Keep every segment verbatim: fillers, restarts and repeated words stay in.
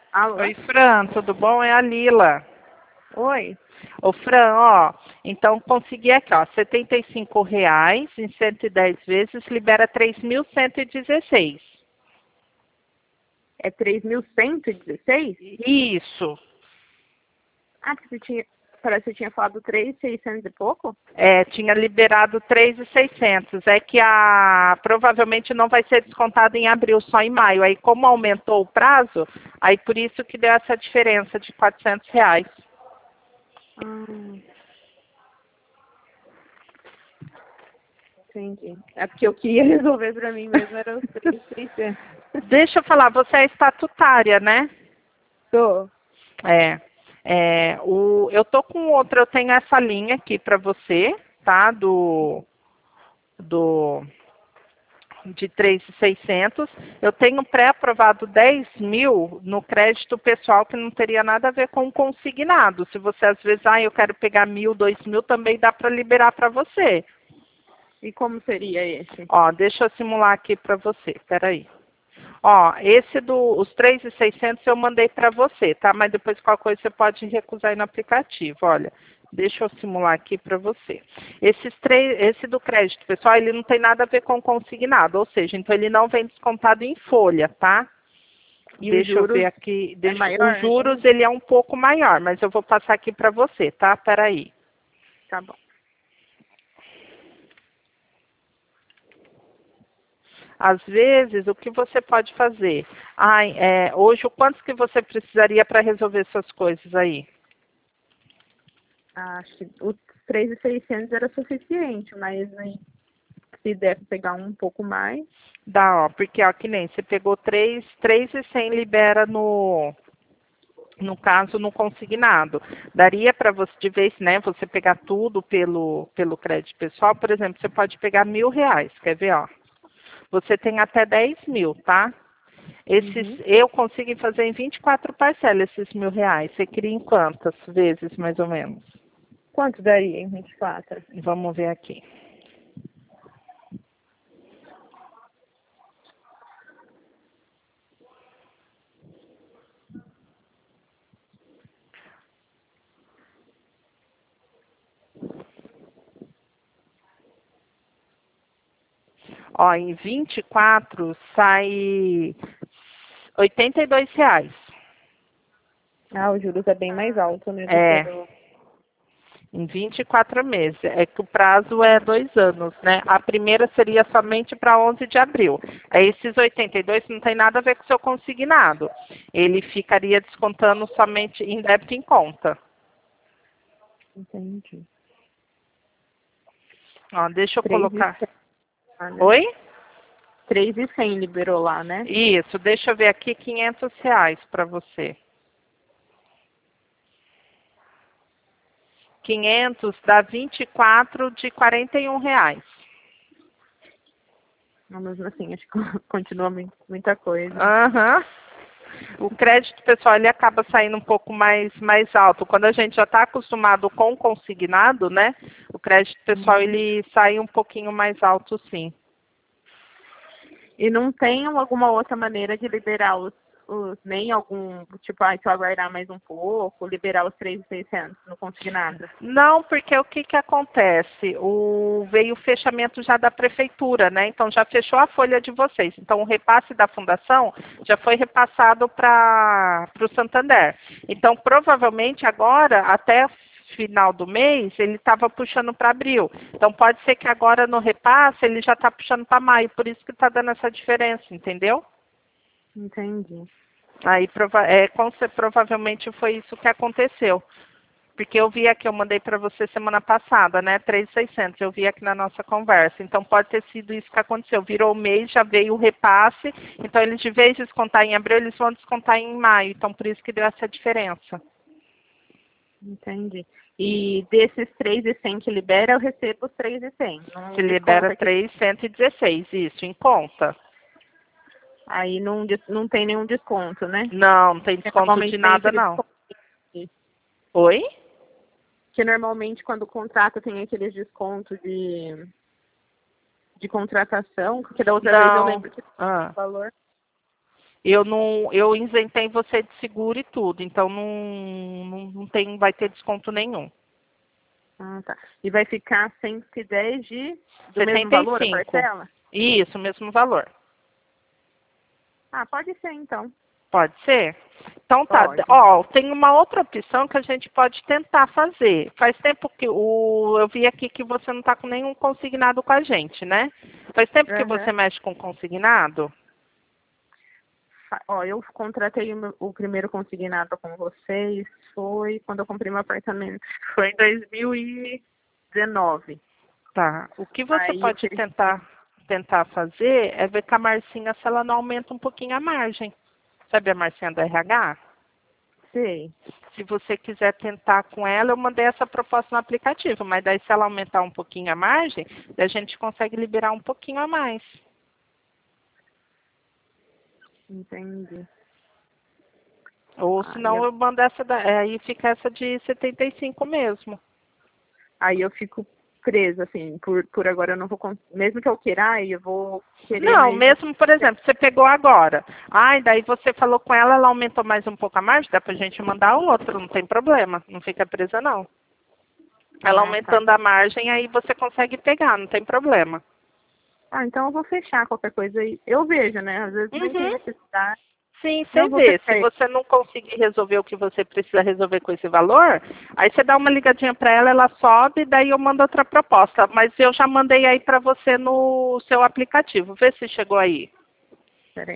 Alô? Oi, Fran, tudo bom? É a Lila. Oi. Ô, Fran, ó, então consegui aqui, ó, setenta e cinco reais em cento e dez vezes, libera três mil cento e dezesseis. É três mil cento e dezesseis? Isso. Ah, que você tinha, parece que você tinha falado três mil e seiscentos e pouco? É, tinha liberado três mil e seiscentos. É que a provavelmente não vai ser descontado em abril, só em maio. Aí como aumentou o prazo, aí por isso que deu essa diferença de quatrocentos reais. Ah, entendi. É porque eu queria resolver pra mim mesmo, era os três mil e seiscentos. Deixa eu falar, você é estatutária, né? Tô. É, é, o, eu tô com outra, eu tenho essa linha aqui para você, tá? Do, do, de três mil e seiscentos. Eu tenho pré-aprovado dez mil no crédito pessoal que não teria nada a ver com o consignado. Se você às vezes, ah, eu quero pegar mil, dois mil, também dá para liberar para você. E como seria esse? Ó, deixa eu simular aqui para você, peraí. Ó, esse do, os três mil e seiscentos eu mandei para você, tá? Mas depois qualquer coisa você pode recusar aí no aplicativo. Olha, deixa eu simular aqui para você. Esses três, esse do crédito, pessoal, ele não tem nada a ver com consignado, ou seja, então ele não vem descontado em folha, tá? E os Deixa eu ver juros aqui, é deixa, os maior? juros ele é um pouco maior, mas eu vou passar aqui para você, tá? Peraí. Tá bom. Às vezes, o que você pode fazer? Ai, é, hoje, o quanto que você precisaria para resolver suas coisas aí? Acho que os três mil e seiscentos era suficiente, mas aí, se der pra pegar um pouco mais. Dá, ó, porque ó, que nem você pegou três, três e cem libera no, no caso no consignado. Daria para você de vez, né, você pegar tudo pelo pelo crédito pessoal, por exemplo, você pode pegar mil reais, quer ver, ó? Você tem até dez mil, tá? Esses Uhum. eu consigo fazer em vinte e quatro parcelas esses mil reais. Você queria em quantas vezes, mais ou menos? Quanto daria em vinte e quatro? Vamos ver aqui. Ó, em vinte e quatro sai oitenta e dois reais. Ah, os juros é bem mais alto, né, do que É, do... em vinte e quatro meses. É que o prazo é dois anos, né? A primeira seria somente para onze de abril. Aí esses oitenta e dois não tem nada a ver com o seu consignado. Ele ficaria descontando somente em débito em conta. Entendi. Ó, deixa eu três mil e colocar. cem lá, né? Oi? três mil e cem liberou lá, né? Isso, deixa eu ver aqui, quinhentos reais para você. quinhentos dá vinte e quatro de quarenta e um reais. Mas mesmo assim, acho que continua muito- muita coisa. Aham. O crédito pessoal ele acaba saindo um pouco mais, mais alto. Quando a gente já está acostumado com o consignado, né? O crédito pessoal Uhum. ele sai um pouquinho mais alto, sim. E não tem alguma outra maneira de liberar os, os nem algum, tipo, ah, se eu aguardar mais um pouco, liberar os três mil e seiscentos no consignado? Não, porque o que que acontece? O, veio o fechamento já da prefeitura, né? Então já fechou a folha de vocês. Então o repasse da fundação já foi repassado para o Santander. Então provavelmente agora, até final do mês, ele estava puxando para abril. Então pode ser que agora no repasse ele já está puxando para maio, por isso que está dando essa diferença, entendeu? Entendi. Aí prova é, com cer- provavelmente foi isso que aconteceu. Porque eu vi aqui, eu mandei para você semana passada, né? três mil e seiscentos, eu vi aqui na nossa conversa. Então pode ter sido isso que aconteceu. Virou o mês, já veio o repasse. Então eles, de vez de descontar em abril, eles vão descontar em maio. Então por isso que deu essa diferença. Entendi. E desses três mil e cem que libera, eu recebo os três mil e cem. Se Não libera desconta aqui. três mil cento e dezesseis, isso, em conta. Aí não, des- não tem nenhum desconto, né? Não, não tem Porque desconto de normalmente tem nada, aquele não. desconto. Oi? Que normalmente quando o contrato tem aqueles descontos de, de contratação, porque da outra vez eu Não. lembro que o Ah. valor. Eu não, eu isentei você de seguro e tudo, então não, não, não tem, vai ter desconto nenhum. Ah, tá. E vai ficar cento e dez de, do mesmo setenta e valor a cinco. parcela? Isso, mesmo valor. Ah, pode ser então. Pode ser? Então tá. Pode. Ó, tem uma outra opção que a gente pode tentar fazer. Faz tempo que o, eu vi aqui que você não está com nenhum consignado com a gente, né? Faz tempo que você Aham. mexe com consignado? Fa- Ó, eu contratei o, meu- o primeiro consignado com vocês, foi quando eu comprei meu apartamento. Foi em dois mil e dezenove. Tá. O que você Aí eu pode queria. tentar, tentar fazer é ver com a Marcinha se ela não aumenta um pouquinho a margem. Sabe a Marcinha do R H? Sei. Se você quiser tentar com ela, eu mandei essa proposta no aplicativo, mas daí se ela aumentar um pouquinho a margem, daí a gente consegue liberar um pouquinho a mais. Entendi. Ou Aí senão eu, eu mando essa, da, é, aí fica essa de setenta e cinco mesmo. aí eu fico presa, assim, por, por agora eu não vou. cons- Mesmo que eu queira, aí eu vou querer Não, mais. mesmo, por exemplo, você pegou agora. Ai, daí você falou com ela, ela aumentou mais um pouco a margem, dá pra gente mandar outro, não tem problema. Não fica presa, não. Ela Ah, tá. aumentando a margem, aí você consegue pegar, não tem problema. Ah, então eu vou fechar qualquer coisa aí. Eu vejo, né? Às vezes nem tem Uhum. necessidade. Sim, Não, você eu vou vê. Se fechar ele. você não conseguir resolver o que você precisa resolver com esse valor, aí você dá uma ligadinha para ela, ela sobe, daí eu mando outra proposta. Mas eu já mandei aí para você no seu aplicativo. Vê se chegou aí. Peraí.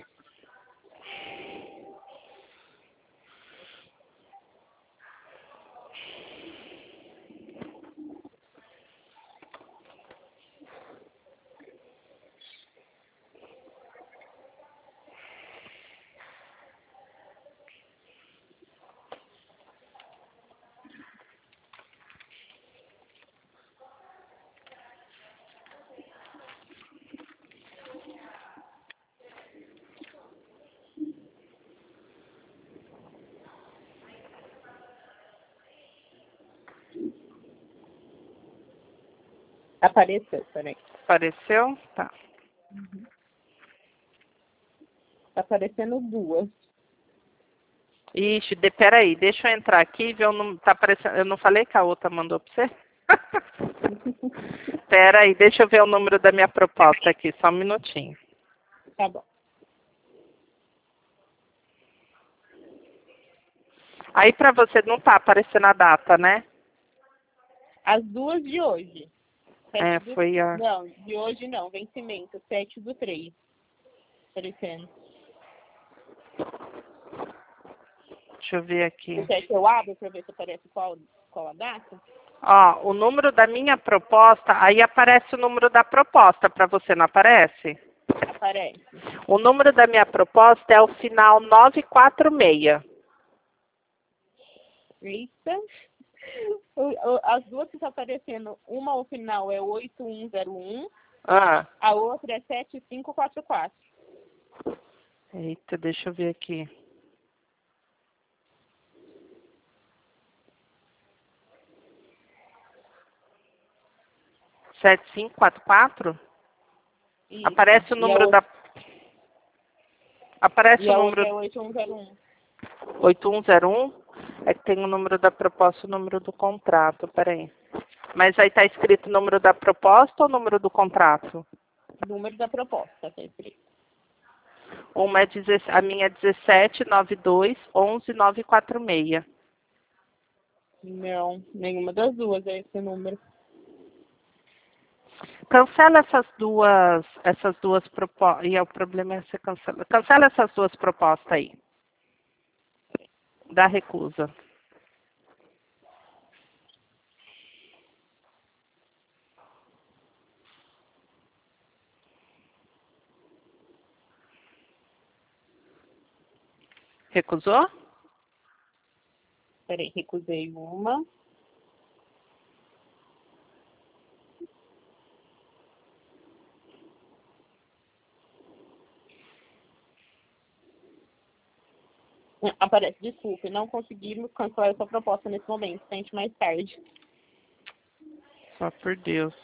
Apareceu, peraí. Apareceu? Tá. Tá aparecendo duas. Ixi, de, peraí, deixa eu entrar aqui e ver o número. Tá aparecendo. Eu não falei que a outra mandou para você? Peraí, deixa eu ver o número da minha proposta aqui, só um minutinho. Tá bom. Aí para você não tá aparecendo a data, né? As duas de hoje. É, Sete do... foi a. Não, de hoje não. Vencimento. Sete do três. Aparecendo. Deixa eu ver aqui. Você quer que eu abra para ver se aparece qual, qual a data? Ó, o número da minha proposta, aí aparece o número da proposta, para você não aparece? Aparece. O número da minha proposta é o final nove quatro seis. Eita. O- o- As duas que estão aparecendo, uma ao final é oito um zero um, Ah, a outra é sete cinco quatro quatro. eita, deixa eu ver aqui. sete cinco quatro quatro? Isso. Aparece o E a número outra, da. Aparece e o a outra número é oito um zero um. oito um zero um? É que tem o número da proposta e o número do contrato, peraí. Mas aí tá escrito o número da proposta ou o número do contrato? Número da proposta, tá escrito. Uma é dezessete, a minha é dezessete nove dois onze nove quatro seis. Não, nenhuma das duas é esse número. Cancela essas duas, essas duas propostas. E é o problema é você cancela. Cancela essas duas propostas aí. Da recusa. Recusou? Peraí, recusei uma. Aparece, desculpe, não conseguimos cancelar essa proposta nesse momento, tente mais tarde. Só por Deus.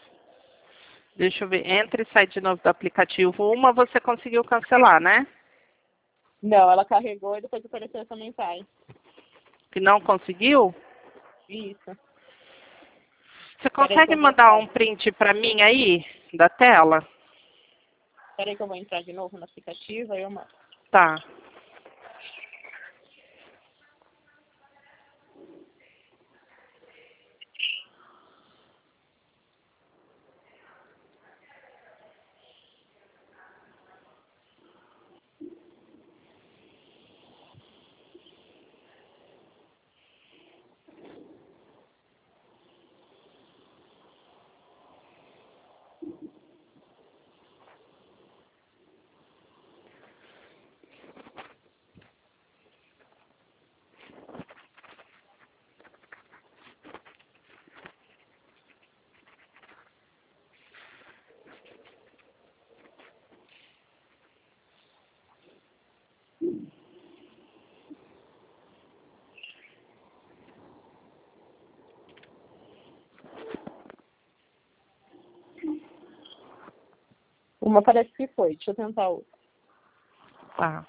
Deixa eu ver. Entra e sai de novo do aplicativo. Uma você conseguiu cancelar, né? Não, ela carregou e depois apareceu essa mensagem. Que não conseguiu? Isso. Você Peraí que consegue eu vou mandar entrar. um print para mim aí, da tela? Peraí que eu vou entrar de novo no aplicativo, aí eu mando. Tá. Uma parece que foi. Deixa eu tentar outra. Tá.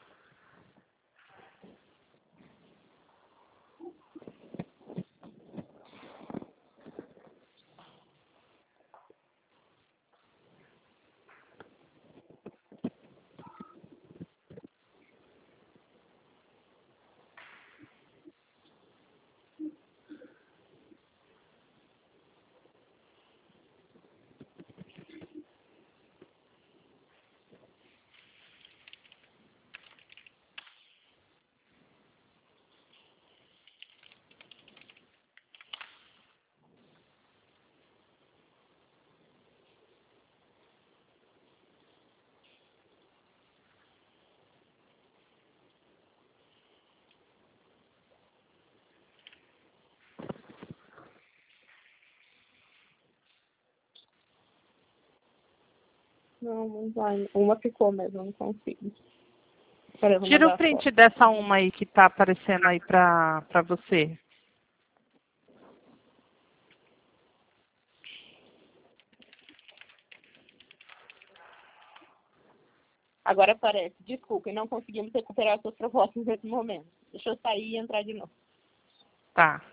Não, não vai. Uma ficou mesmo, eu não consigo. Peraí, eu vou Tira o mandar a foto. print dessa uma aí que tá aparecendo aí pra, pra você. Agora aparece. Desculpe, não conseguimos recuperar suas propostas nesse momento. Deixa eu sair e entrar de novo. Tá.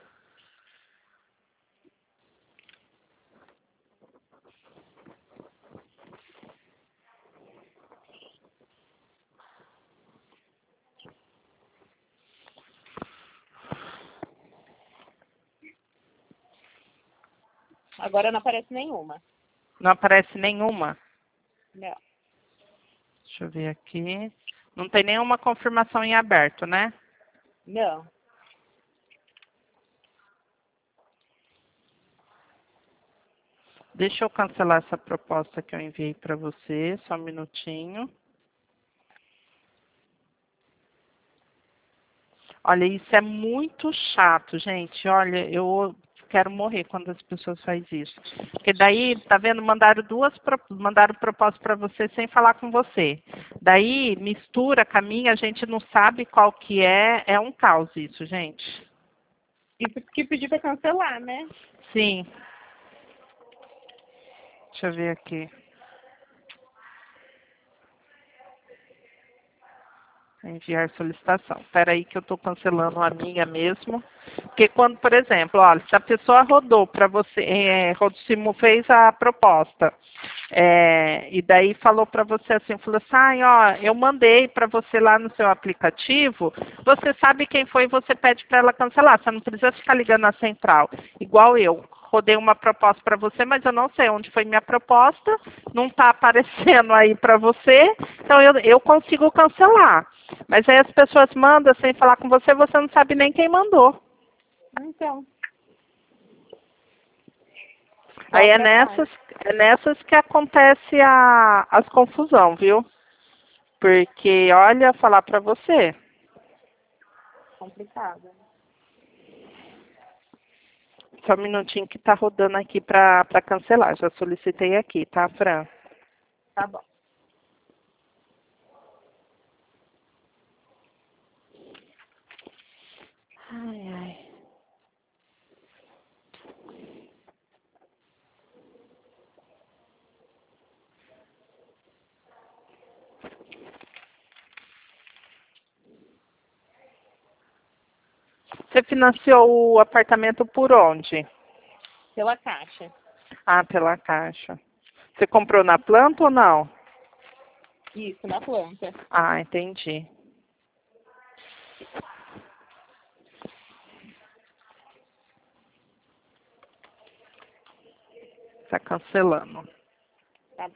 Agora não aparece nenhuma. Não aparece nenhuma? Não. Deixa eu ver aqui. Não tem nenhuma confirmação em aberto, né? Não. Deixa eu cancelar essa proposta que eu enviei para você, só um minutinho. Olha, isso é muito chato, gente. Olha, eu quero morrer quando as pessoas fazem isso. Porque daí, tá vendo, mandaram duas, pro- mandaram proposta para você sem falar com você. Daí, mistura com a minha, a gente não sabe qual que é. É um caos isso, gente. Isso que pediu para cancelar, né? Sim. Deixa eu ver aqui. Enviar solicitação. Espera aí que eu estou cancelando a minha mesmo. Porque quando, por exemplo, olha, se a pessoa rodou para você, é, Rodocimo fez a proposta, é, e daí falou para você assim, falou assim, ai, ó, eu mandei para você lá no seu aplicativo, você sabe quem foi e você pede para ela cancelar. Você não precisa ficar ligando na central. Igual eu, rodei uma proposta para você, mas eu não sei onde foi minha proposta, não está aparecendo aí para você, então eu, eu consigo cancelar. Mas aí as pessoas mandam sem falar com você, você não sabe nem quem mandou. Então. Só Aí é atrapalha. nessas, é nessas que acontece a, as confusão, viu? Porque, olha, falar pra você. Complicado. Só um minutinho que tá rodando aqui pra, pra cancelar. Já solicitei aqui, tá, Fran? Tá bom. Ai, ai. Você financiou o apartamento por onde? Pela Caixa. Ah, pela Caixa. Você comprou na planta ou não? Isso, na planta. Ah, entendi. Está cancelando. Tá.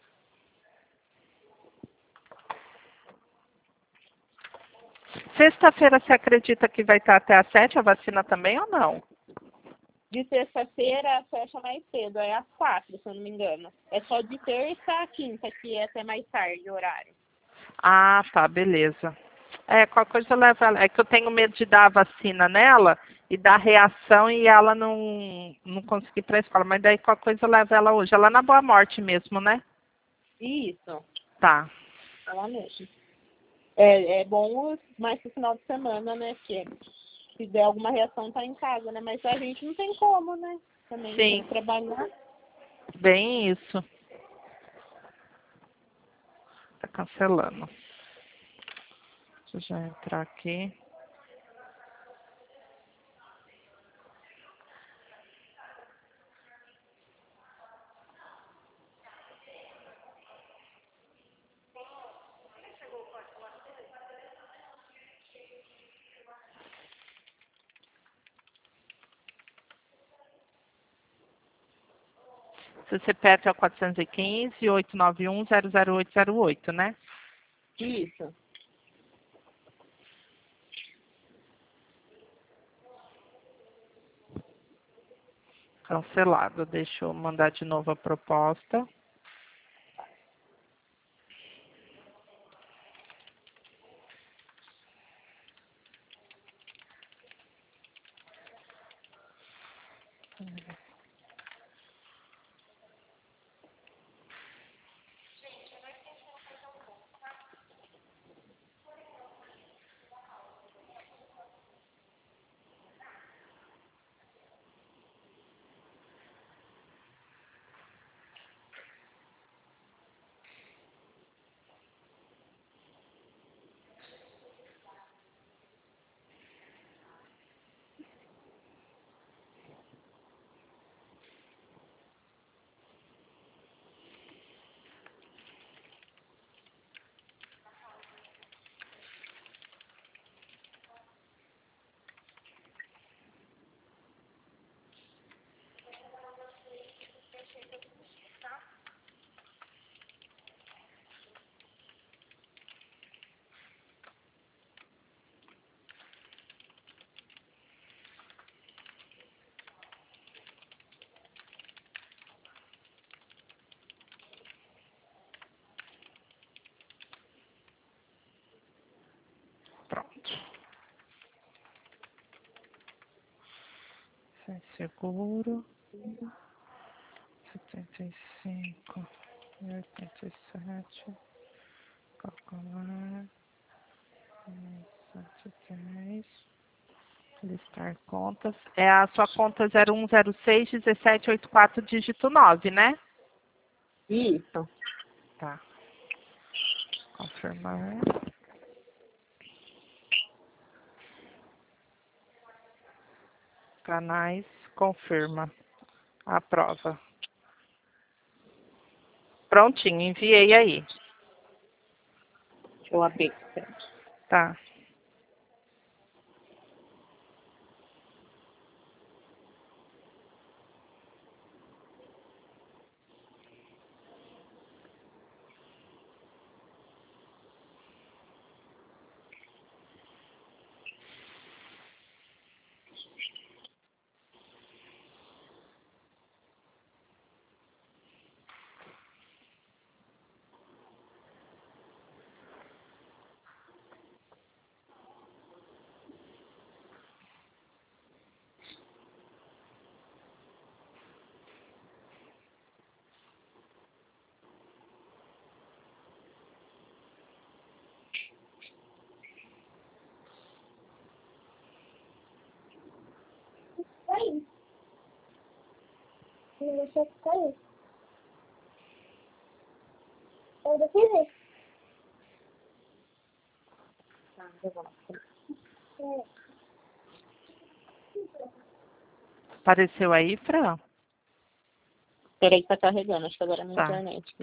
Sexta-feira você acredita que vai estar até às sete a vacina também ou não? De sexta-feira fecha mais cedo, é às quatro, se eu não me engano. É só de terça a quinta, que é até mais tarde o horário. Ah, tá, beleza. É, qualquer coisa eu levo ela. É que eu tenho medo de dar a vacina nela e dar reação e ela não, não conseguir ir para a escola. Mas daí qualquer coisa eu levo ela hoje. Ela é na Boa Morte mesmo, né? Isso, Tá. ela mesmo. É, é bom mais pro final de semana, né? Porque se der alguma reação tá em casa, né? Mas a gente não tem como, né? Também tem Sim, que trabalhar. bem isso. Tá cancelando. Deixa eu já entrar aqui. Seu C P F é o quatrocentos e quinze, oitocentos e noventa e um, zero zero oito zero oito, né? Isso. Cancelado. Deixa eu mandar de novo a proposta. Pronto. Sem seguro. setenta e cinco, oitenta e sete. Calcular. sete, dez. Listar contas. É a sua conta zero um zero seis, dezessete oitenta e quatro, dígito nove, né? Isso. Tá. Confirmar. Canais. Confirma. Aprova. Prontinho, enviei aí. Deixa eu abrir. Tá. Oi. Você foi? Eu não fiz isso. Tá, eu vou lá. É. Apareceu aí, Fran? Peraí que tá carregando, acho que agora é na Tá. internet.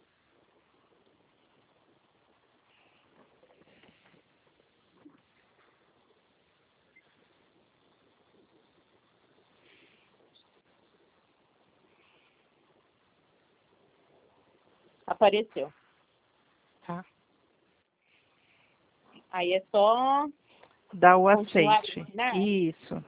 Apareceu. Tá. Aí é só Dá o continuar, aceite. né? Isso.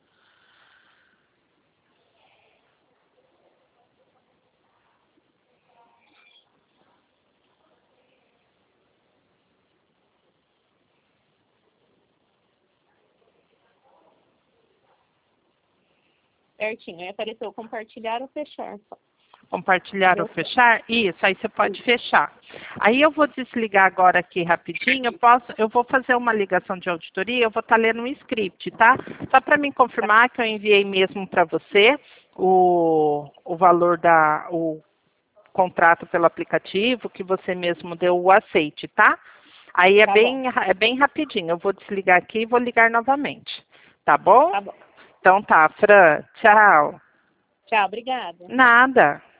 Certinho. Aí apareceu compartilhar ou fechar. Compartilhar ou fechar? Isso, aí você pode fechar. Aí eu vou desligar agora aqui rapidinho. Eu, posso, eu vou fazer uma ligação de auditoria, eu vou estar lendo um script, tá? Só para me confirmar que eu enviei mesmo para você o, o valor da... O contrato pelo aplicativo, que você mesmo deu o aceite, tá? Aí é, Tá bem, é bem rapidinho. Eu vou desligar aqui e vou ligar novamente. Tá bom? Tá bom. Então tá, Fran. Tchau. Tchau, obrigada. Nada.